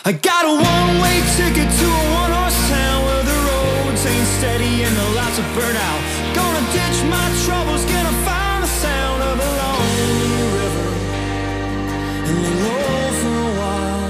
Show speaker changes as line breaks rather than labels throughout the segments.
I got a one-way ticket to a one-horse town where the roads ain't steady and the lights are burnt out. Gonna ditch my troubles, gonna find the sound of a lonely river and lay low for a while.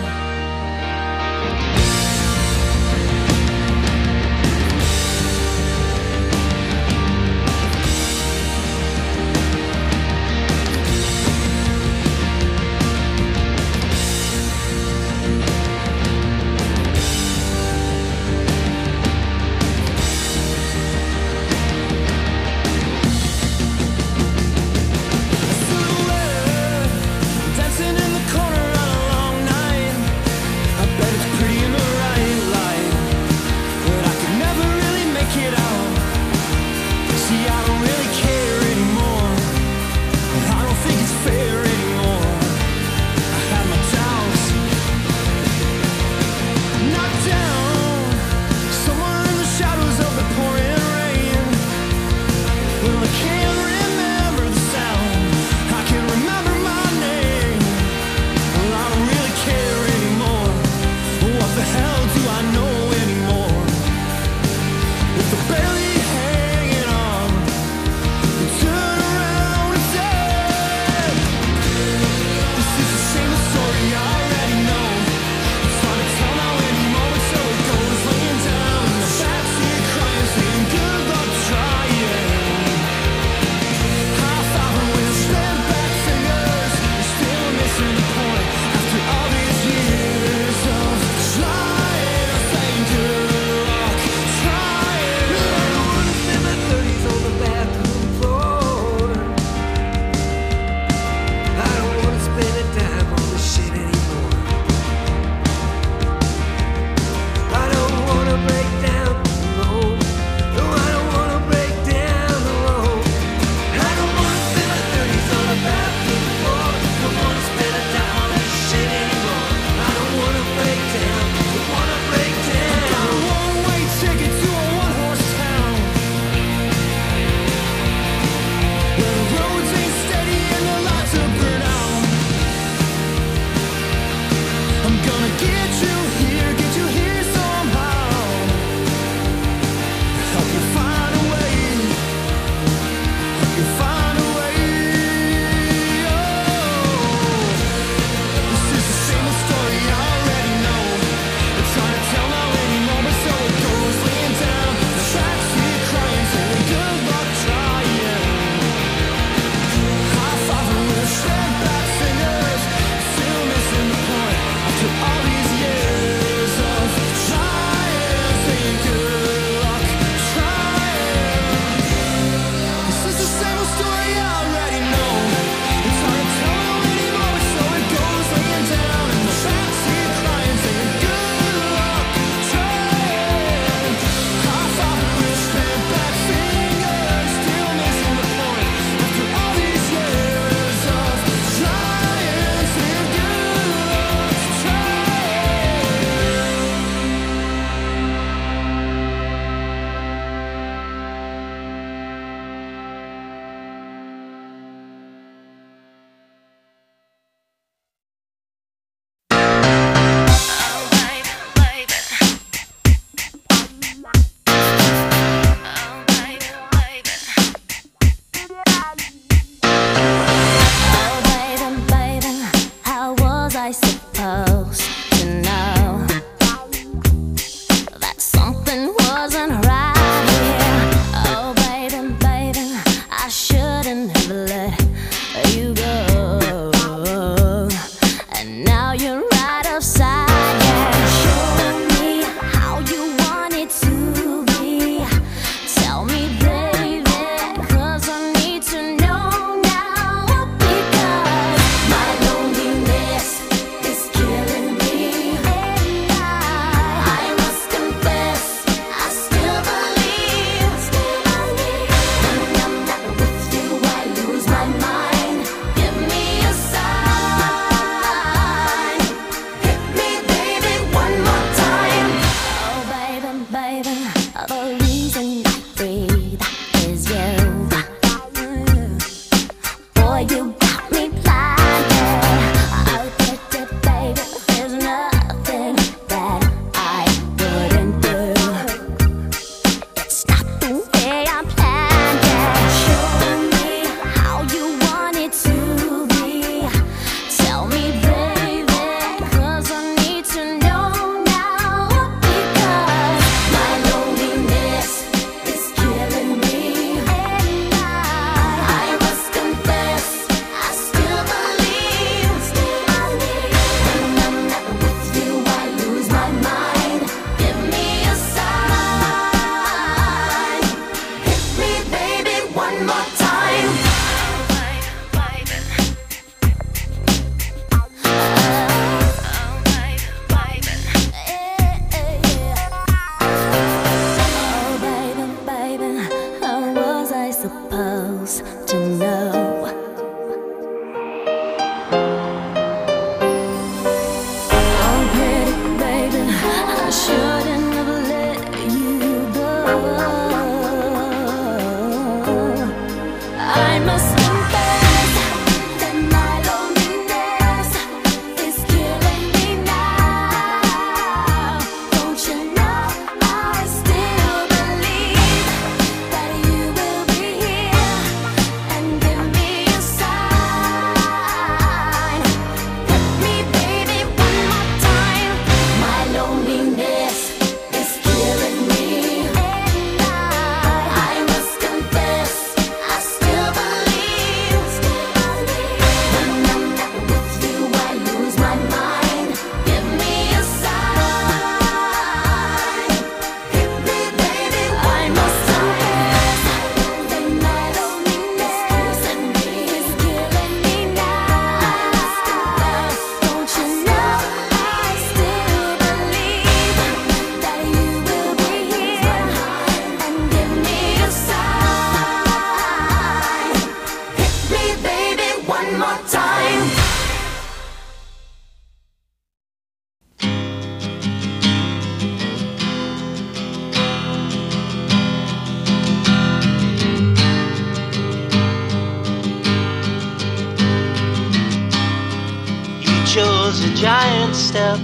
giant step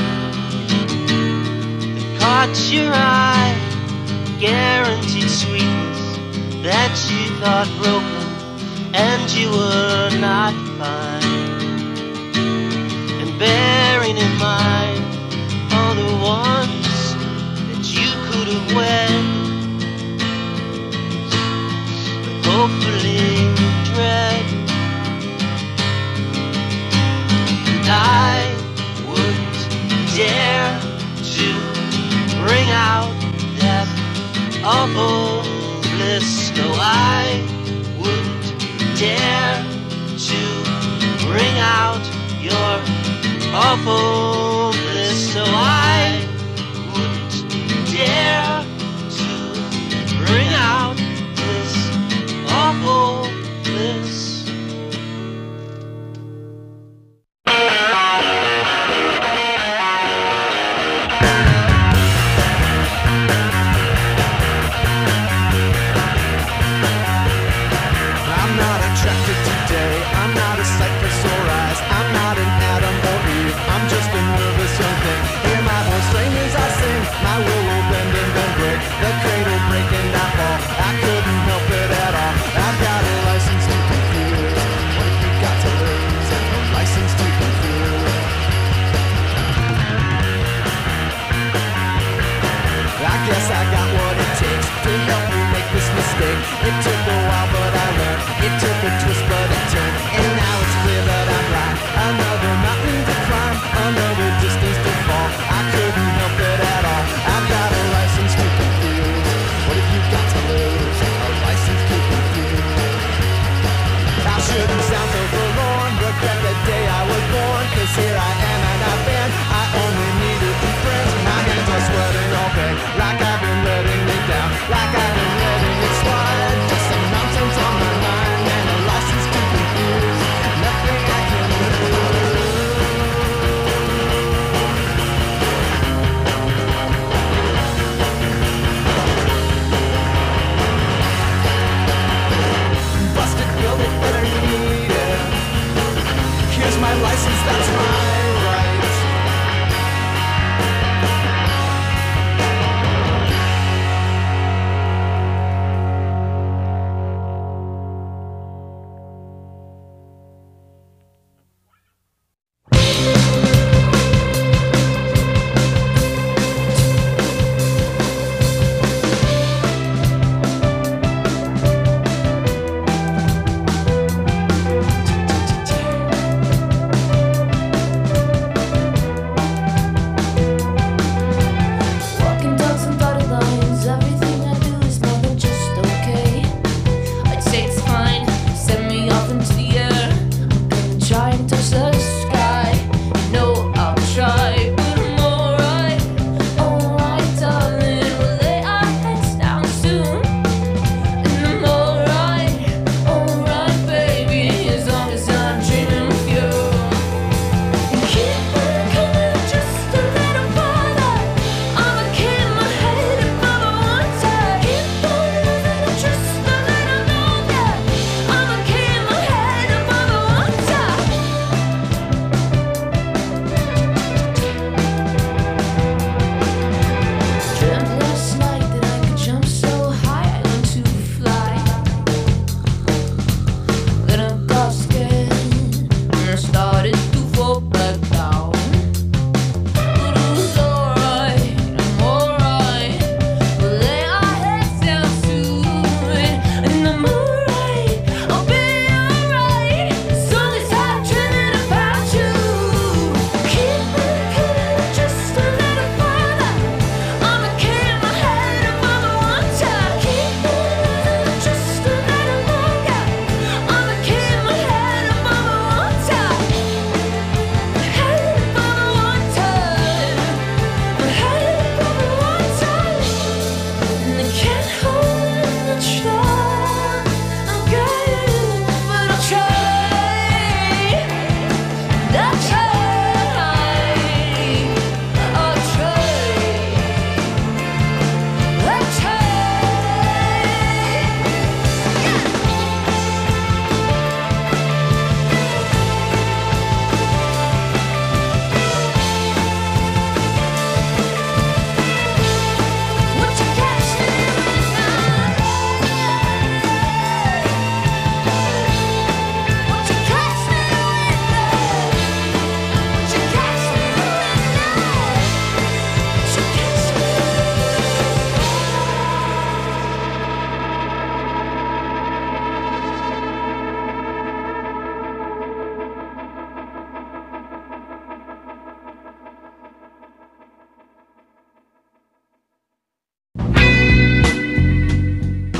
that caught your eye, guaranteed sweetness that you thought broken and you were not fine. And bearing in mind all the ones that you could have wed, but hopefully dread. And I wouldn't dare to bring out that awful bliss. No, I wouldn't dare to bring out your awful bliss. So I wouldn't dare to bring out this awful bliss.
I'm not a cyclosaurus, I'm not an Adam or Eve, I'm just a nervous young thing. Hear my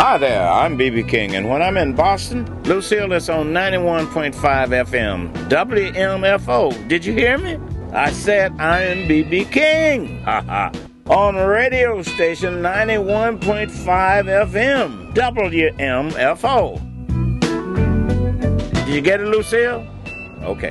Hi there, I'm B.B. King, and when I'm in Boston, Lucille is on 91.5 FM, WMFO. Did you hear me? I said I am B.B. King. On radio station 91.5 FM, WMFO. Did you get it, Lucille? Okay.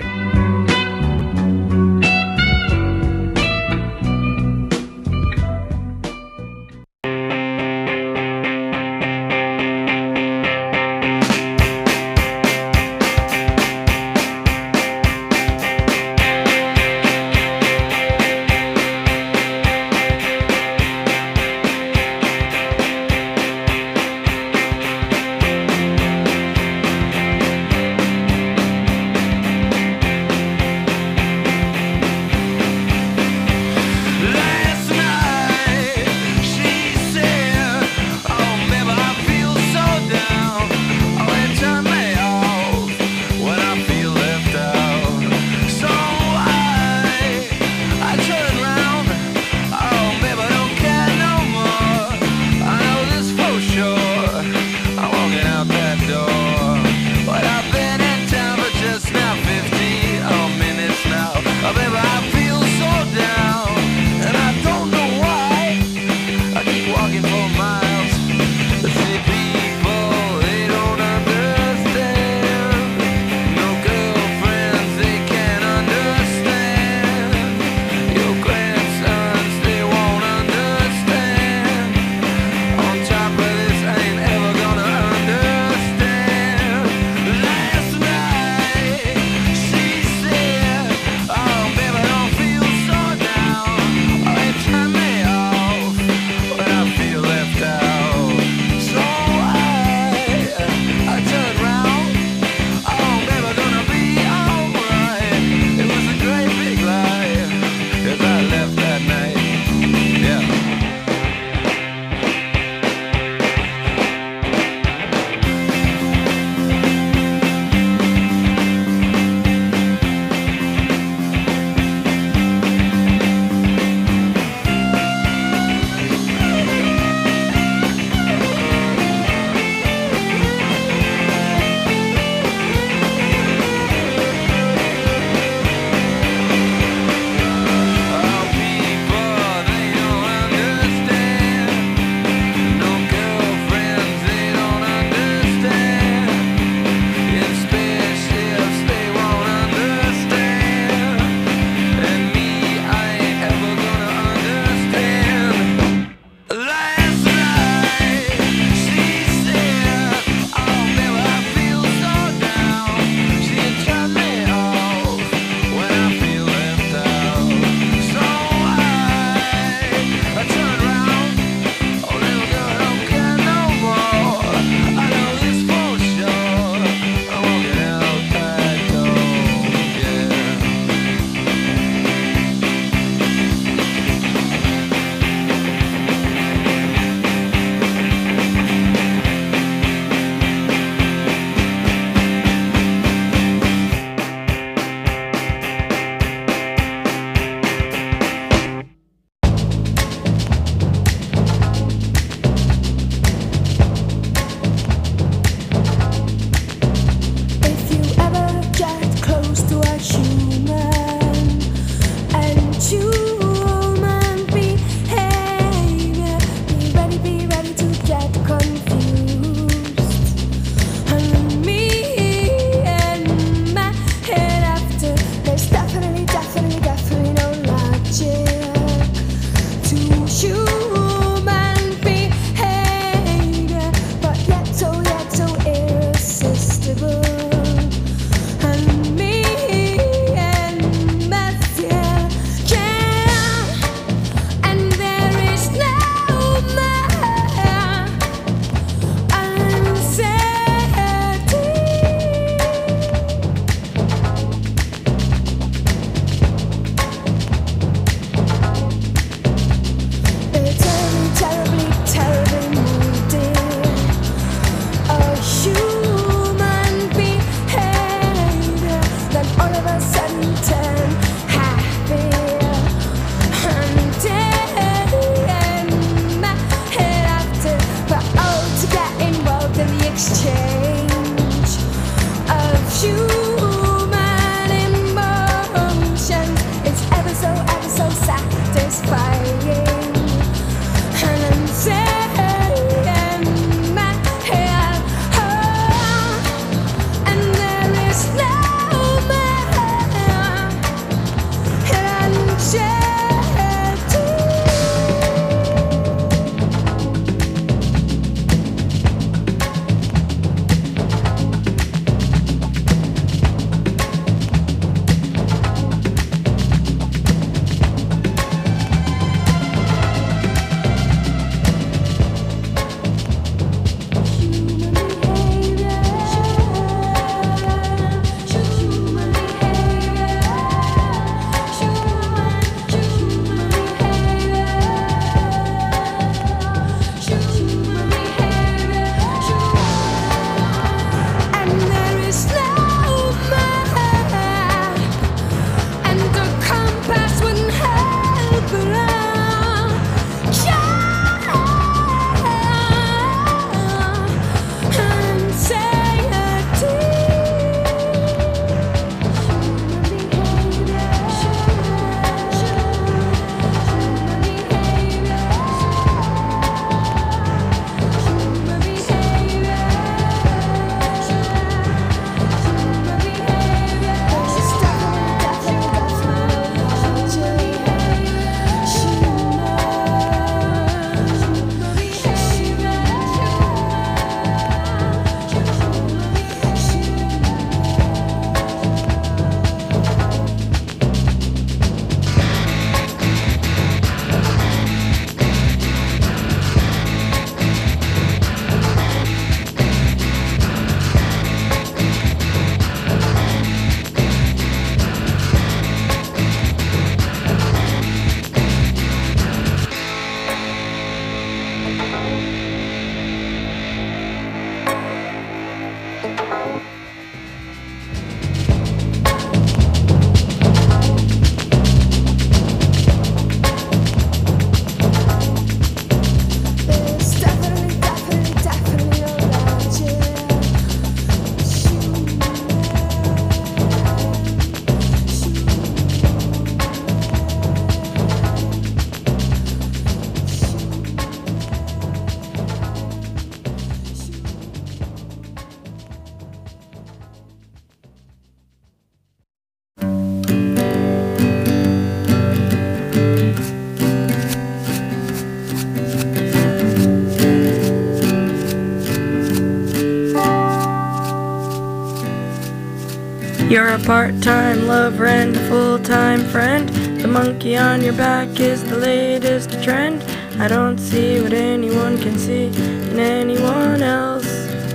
a part-time lover and a full-time friend. The monkey on your back is the latest trend. I don't see what anyone can see in anyone else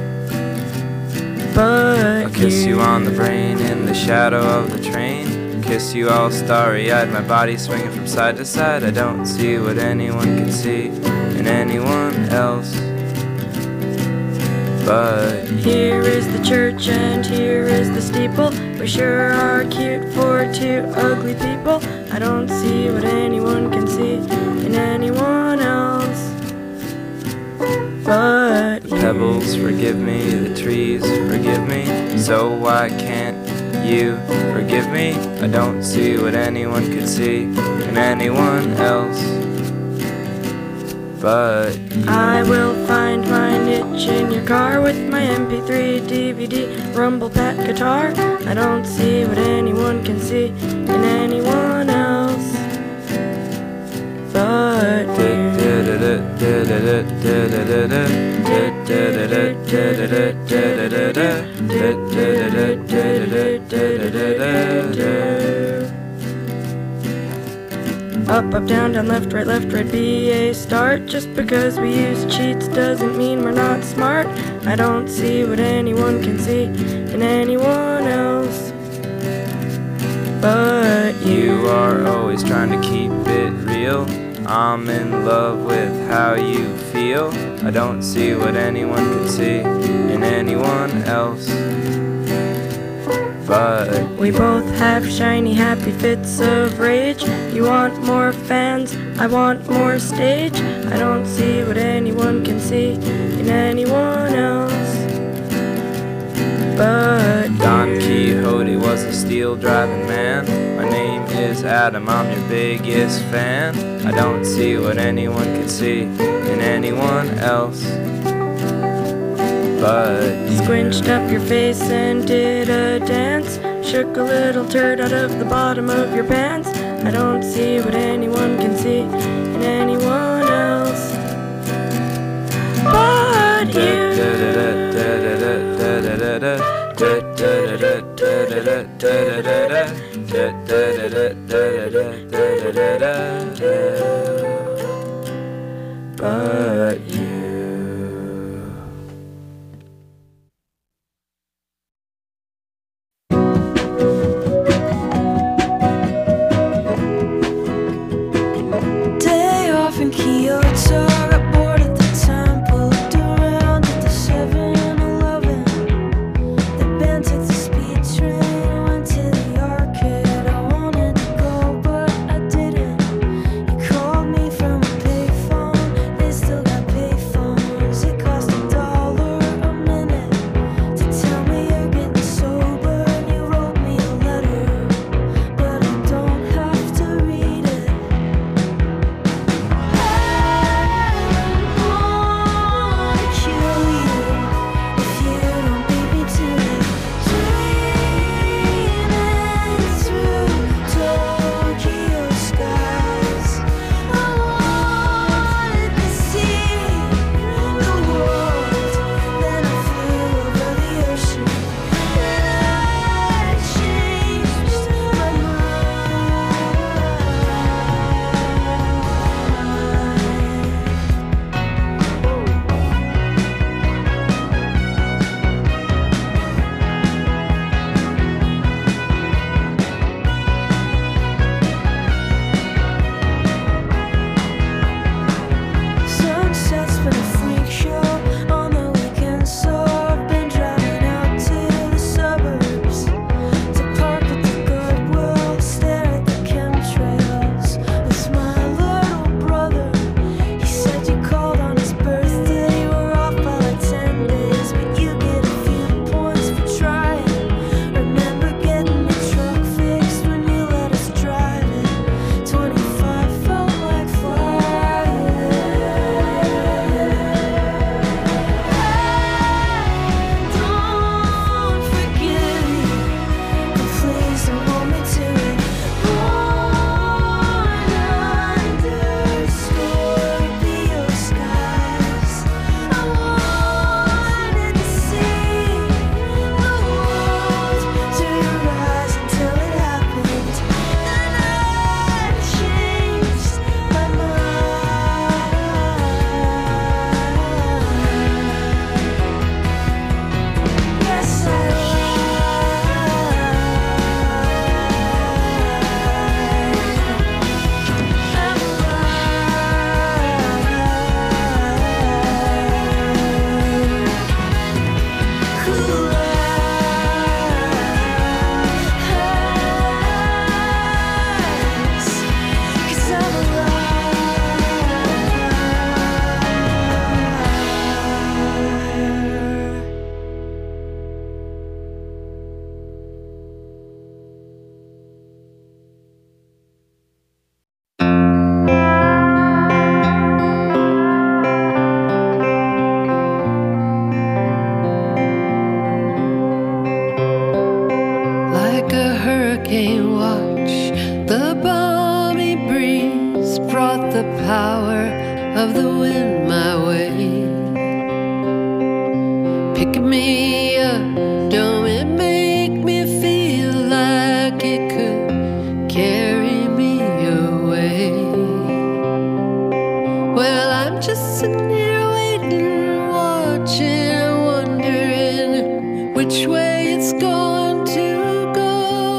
but
I'll kiss you on the brain in the shadow of the train. Kiss you all starry-eyed, my body swinging from side to side. I don't see what anyone can see in anyone else but
here is the church and here is the steeple. We sure are cute for two ugly people. I don't see what anyone can see in anyone else but
the pebbles forgive me, the trees forgive me. So why can't you forgive me? I don't see what anyone could see in anyone else but you.
I will find my niche in your car with my MP3, DVD, rumble pack guitar. I don't see what anyone can see in anyone else but you. Up, up, down, down, left, right, be a start. Just because we use cheats doesn't mean we're not smart. I don't see what anyone can see in anyone else but you.
You are always trying to keep it real. I'm in love with how you feel. I don't see what anyone can see in anyone else but
we both have shiny, happy fits of rage. You want more fans, I want more stage. I don't see what anyone can see in anyone else but
Don
you.
Quixote was a steel driving man. My name is Adam, I'm your biggest fan. I don't see what anyone can see in anyone else but you.
Squinched up your face and did a dance. Shook a little turd out of the bottom of your pants. I don't see what anyone can see in anyone else but you. But you.
Day off in Kyoto, got bored at the temple, looked around at the 7-Eleven. The band took the speed train, went to the arcade. I wanted to go, but I didn't. You called
power of the wind my way. Pick me up, don't it make me feel like it could carry me away? Well, I'm just sitting here waiting, watching, wondering which way it's going to go.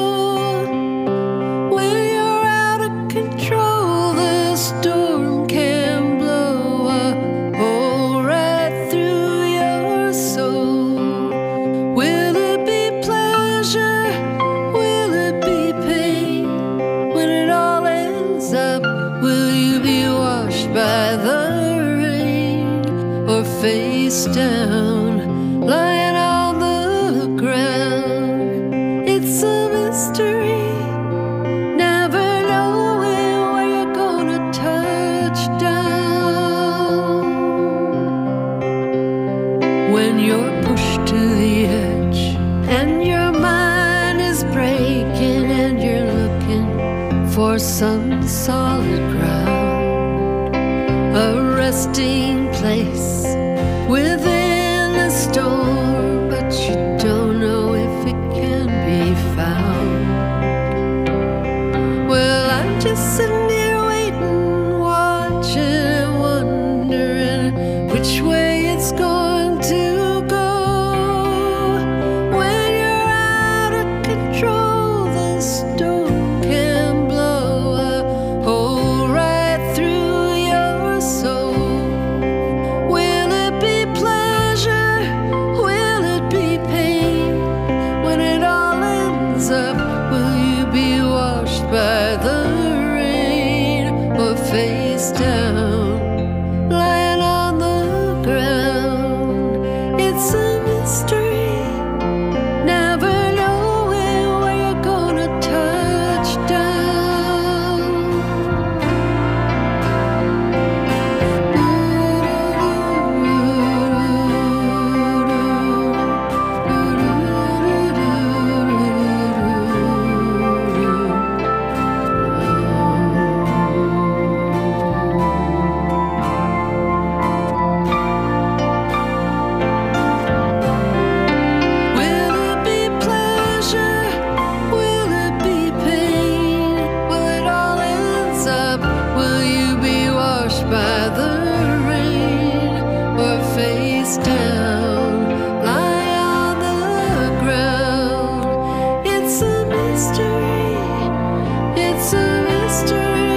When you're out of control, the storm can blow a hole right through your soul. Will it be pleasure? Will it be pain? When it all ends up, will you be washed by the rain, or face down, lying on the ground? It's a mystery, never knowing where you're gonna touch down. When you're pushed to the edge and your mind is breaking and you're looking for some solid ground, a resting place within the storm, but you don't know if it can be found. Well, I'm just sitting here waiting, watching and wondering which way it's going to go. When you're out of control, the storm can blow a hole right through your soul. Will it be pleasure? Will it be pain? When it all ends up, will you be washed by the rain, or face down, lying on the ground? It's a mystery, never knowing where you're gonna touch down. Will it be pleasure? Will it be pain? When it all ends up, will you be washed by the rain, or face down, lie on the ground? It's a mystery, it's a mystery.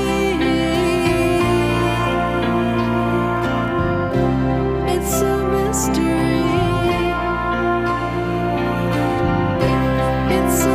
It's a mystery. It's a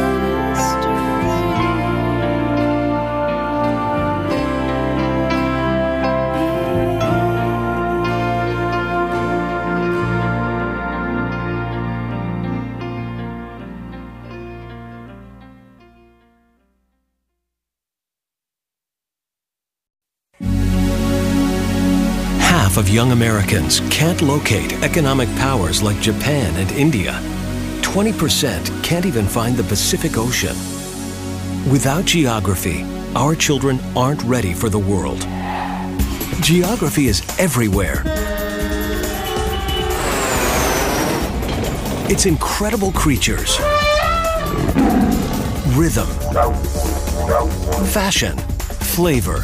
Half of young Americans can't locate economic powers like Japan and India. 20% can't even find the Pacific Ocean. Without geography, our children aren't ready for the world. Geography is everywhere. It's incredible creatures, rhythm, fashion, flavor.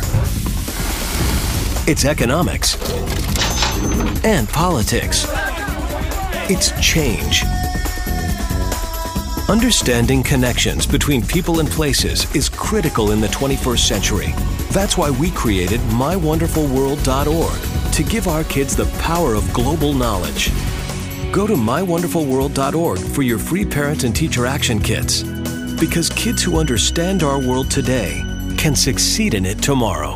It's economics and politics. It's change. Understanding connections between people and places is critical in the 21st century. That's why we created MyWonderfulWorld.org to give our kids the power of global knowledge. Go to MyWonderfulWorld.org for your free parent and teacher action kits. Because kids who understand our world today can succeed in it tomorrow.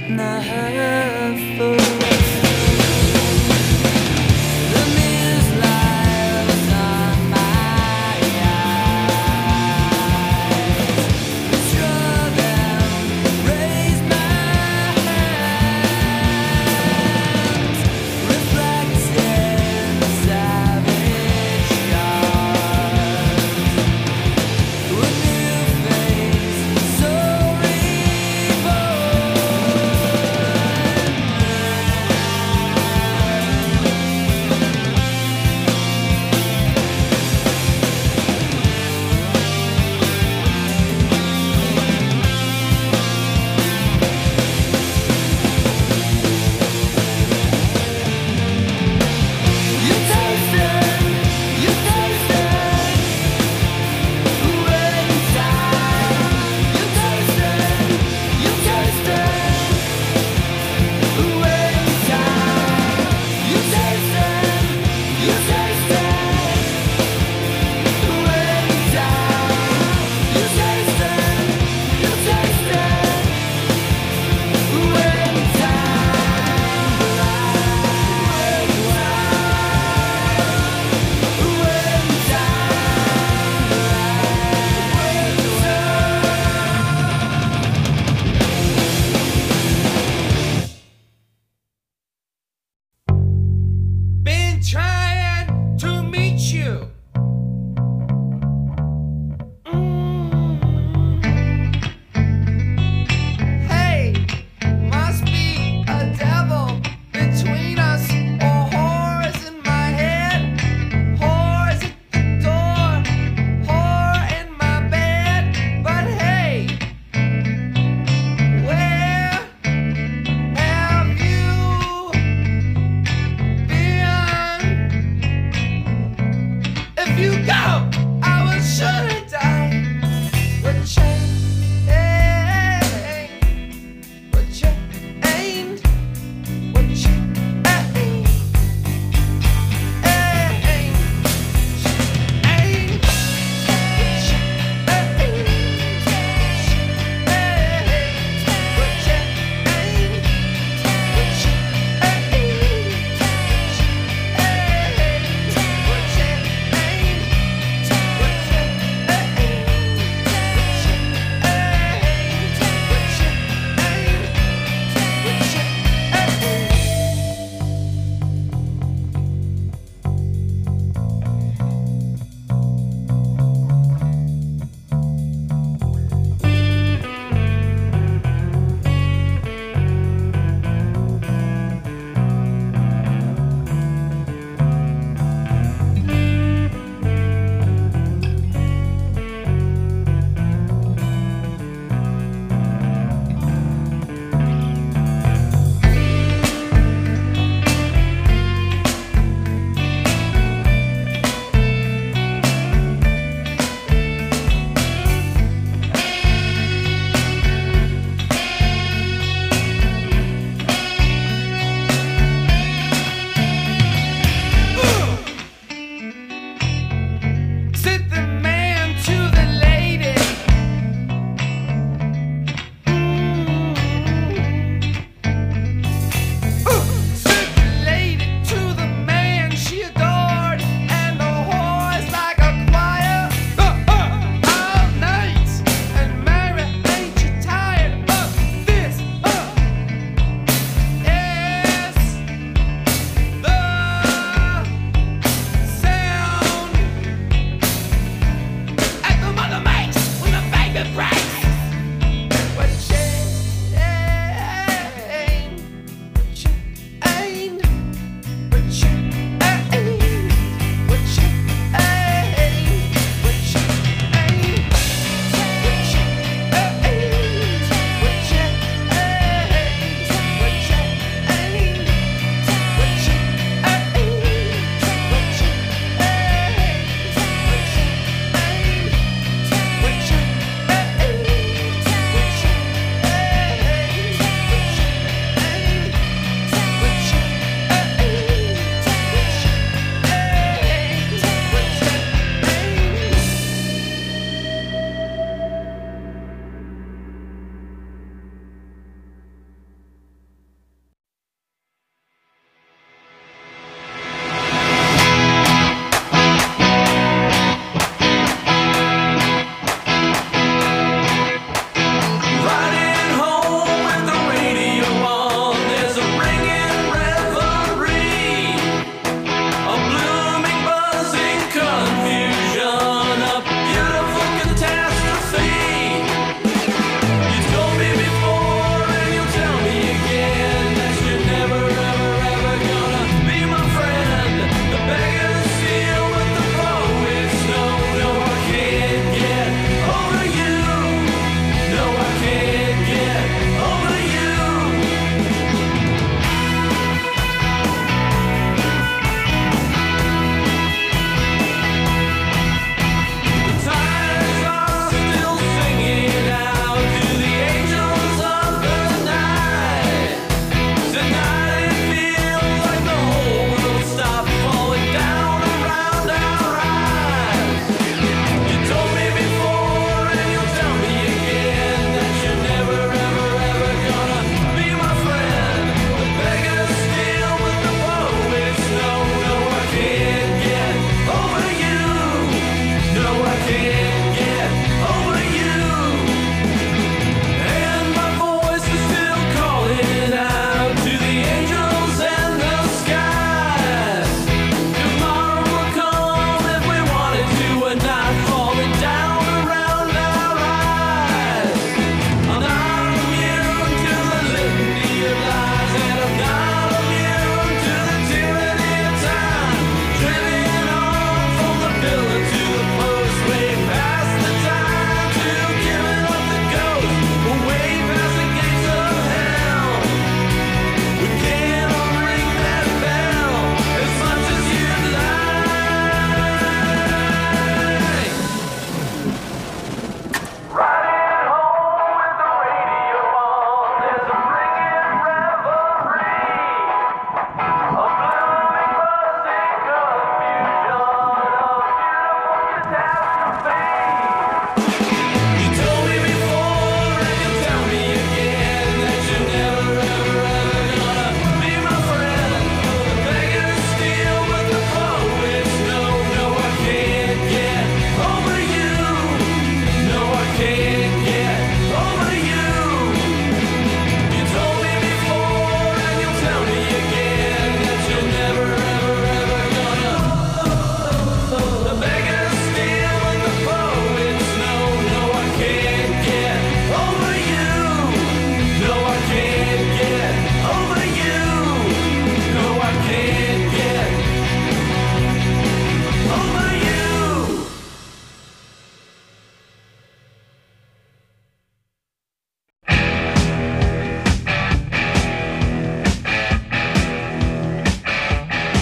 and a half full. The mirror's lies on my eyes. Draw them, raise my hands, reflecting savage scars. A new face, so reborn.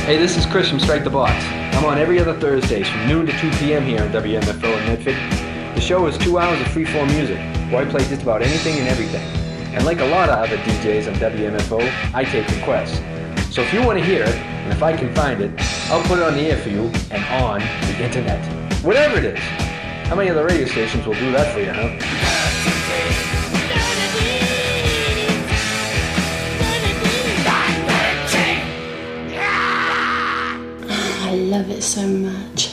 Hey, this is Chris from Strike the Box. I'm on every other Thursdays from noon to 2 p.m. here on WMFO in Medford. The show is 2 hours of free-form music, where I play just about anything and everything. And like a lot of other DJs on WMFO, I take requests. So if you want to hear it, and if I can find it, I'll put it on the air for you and on the internet. Whatever it is. How many other radio stations will do that for you, huh?
I love it so much.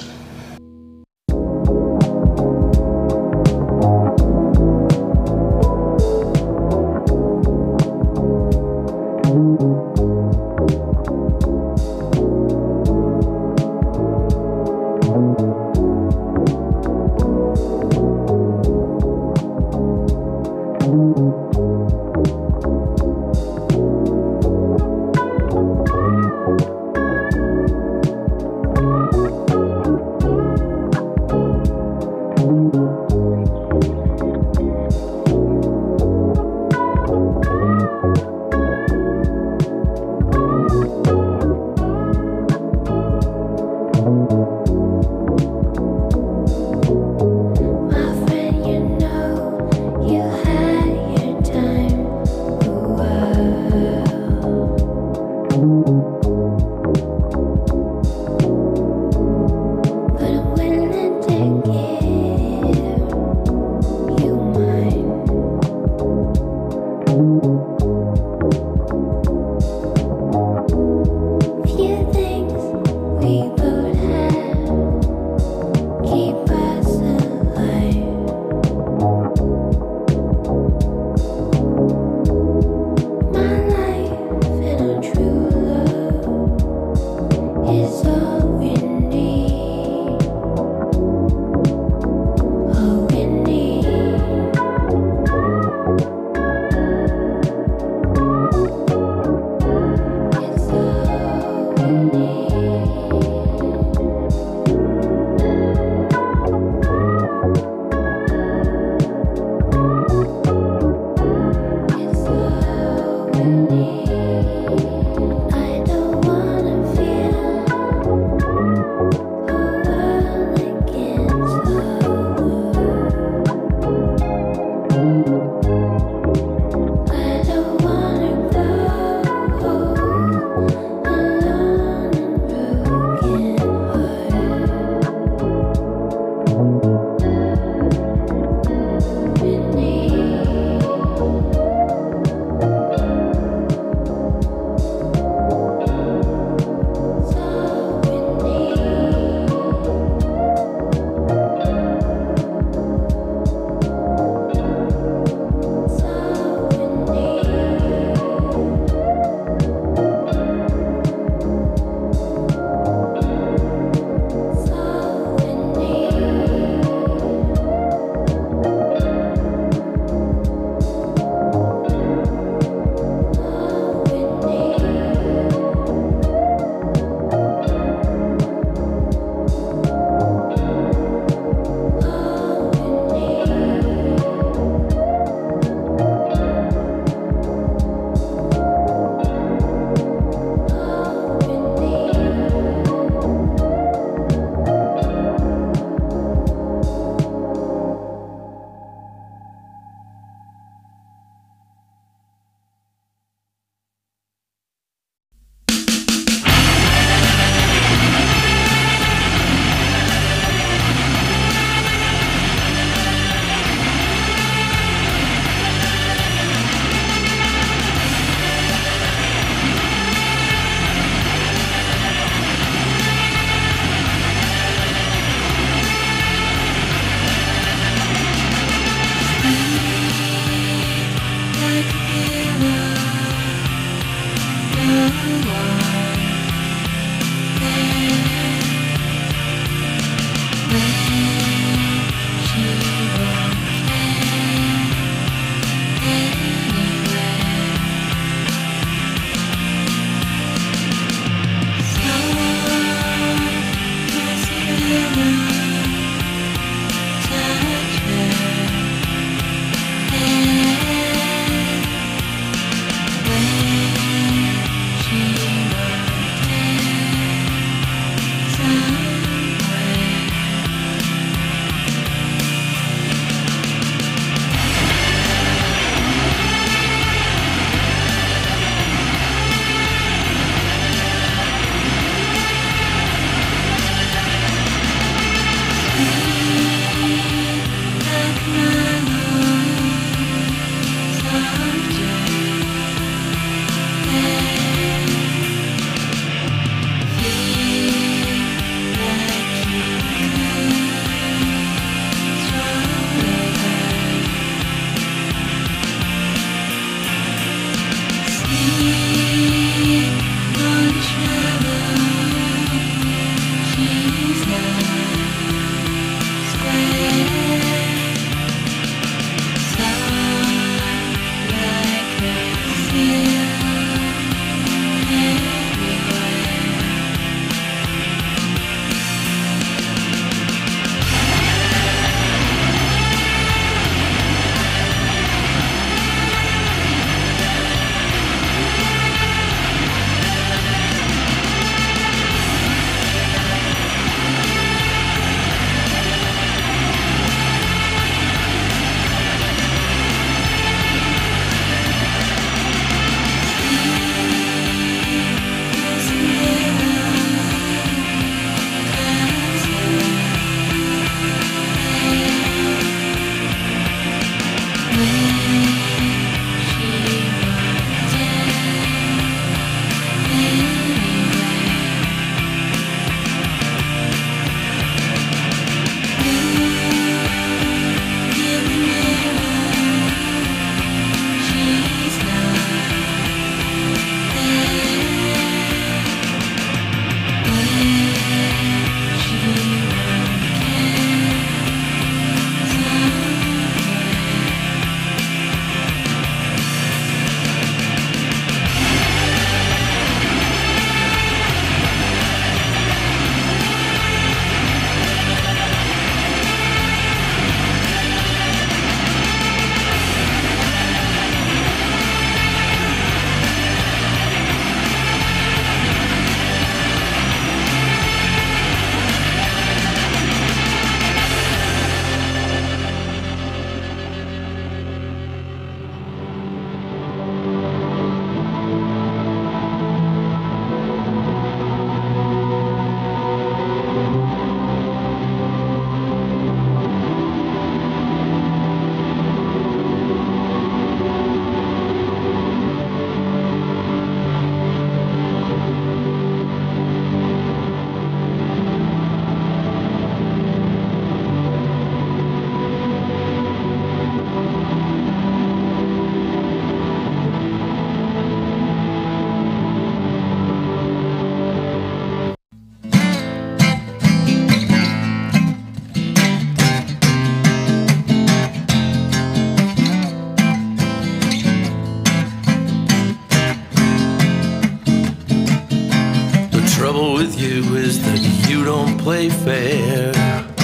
you is that you don't play fair.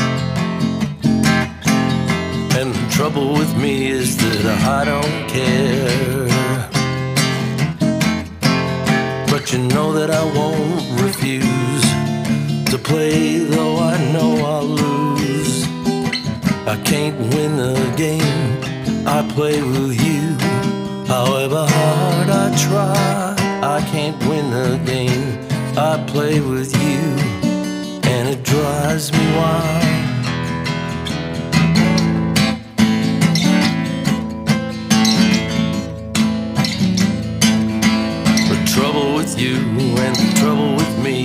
And the trouble with me is that I don't care. But you know that I won't refuse to play, though I know I'll lose. I can't win the game I play with you. However hard I try, I can't win the game I play with you, and it drives me wild. The trouble with you and the trouble with me,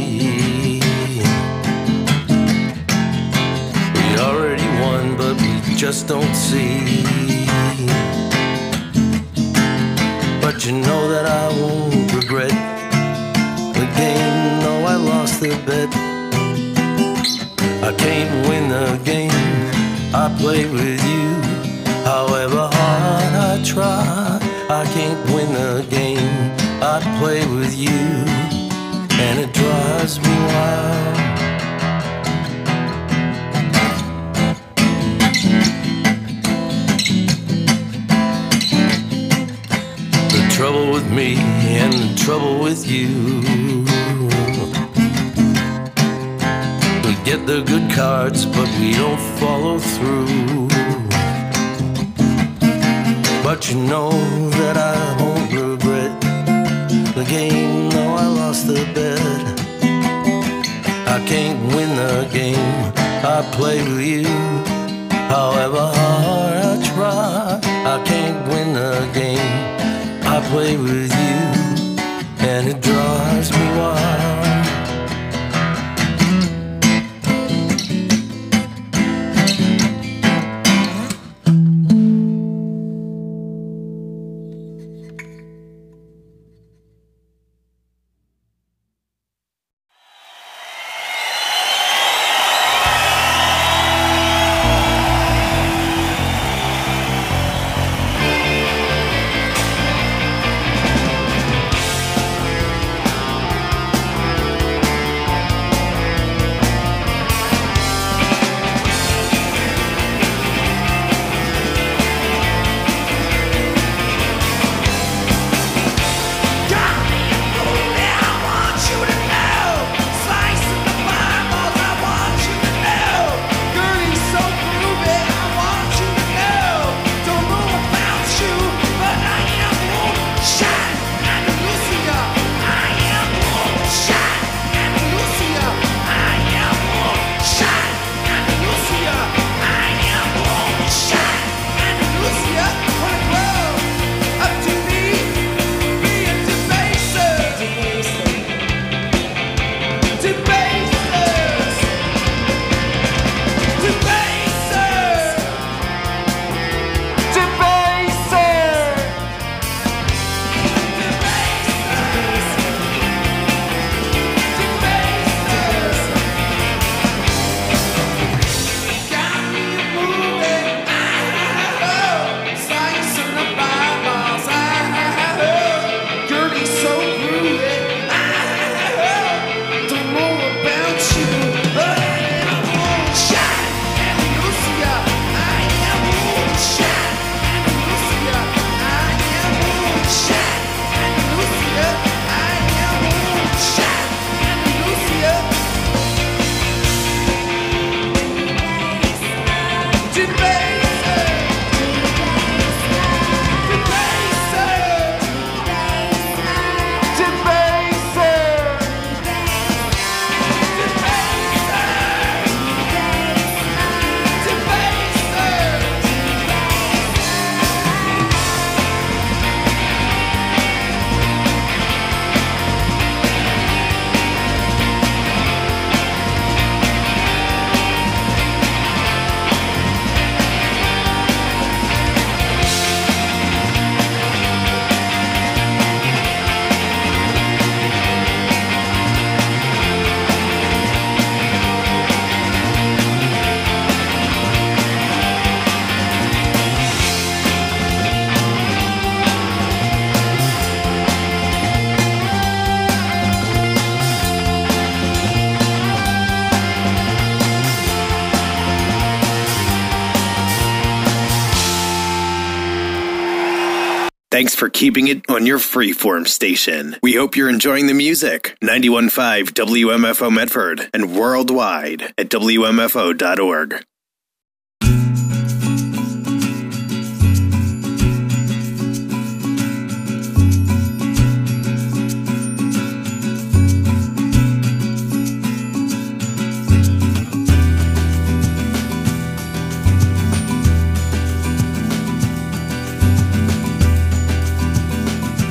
we already won, but we just don't see. But you know that I won't regret the game, no, I lost the bet. I can't win the game I play with you. However hard I try, I can't win the game I play with you, and it drives me wild. The trouble with me and the trouble with you, we get the good cards, but we don't follow through. But you know that I won't regret the game, no, I lost the bet. I can't win the game I play with you. However hard I try, I can't win the game I play with you, and it drives me wild.
Thanks for keeping it on your freeform station. We hope you're enjoying the music. 91.5 WMFO Medford and worldwide at WMFO.org.